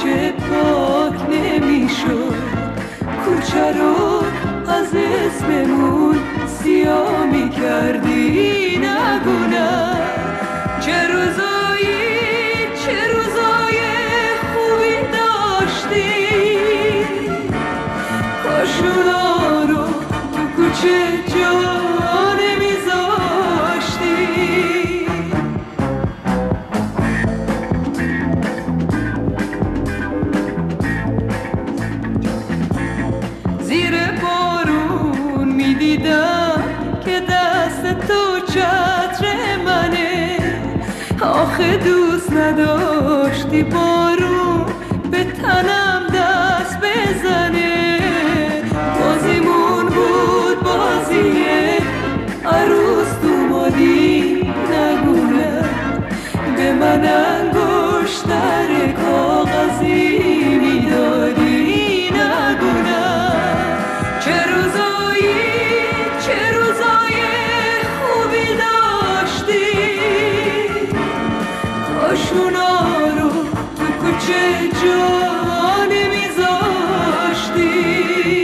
کوچه پاک نمیشد، کوچه رو از اسممون سیاه میکردی. نگو نه، چه روزای خوبی داشتی، کاش اونا رو تو کوچه جا نمیذاشتی. زیر بارون میدیدم که دست تو چتر منه، آخه دوست نداشتی بارون به تنم دست بزنه. بازیمون بود بازی عروس دومادی. نگونه به من انگشتر کاغذی میدادی. نگونه چه روزای خوبی داشتی، کاش اونا رو تو کوچه جا نمیذاشتی.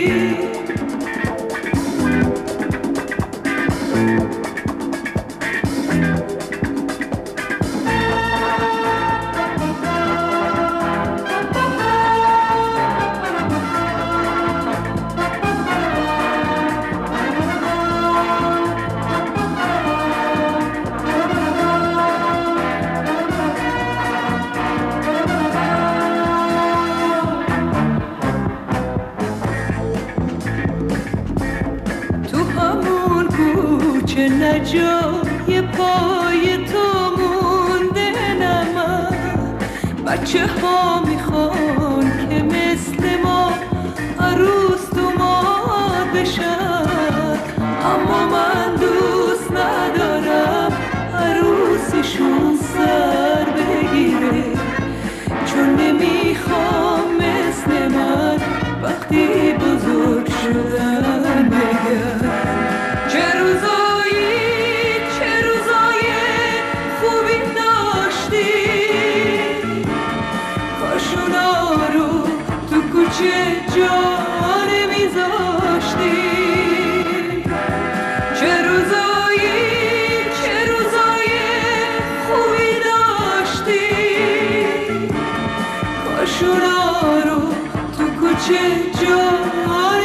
چه نجای پای تو مونده نمه، بچه ها میخوان که مثل ما عروس دوماد بشن، اما من دوست ندارم عروسیشون سر بگیره، چون نمیخوام مثل من وقتی بزرگ شدن بگم چه روزای خوبی داشتی، کاش اونا رو تو کوچه جا نمیذاشتی. چه روزای خوبی داشتی، کاش اونا رو تو کوچه جا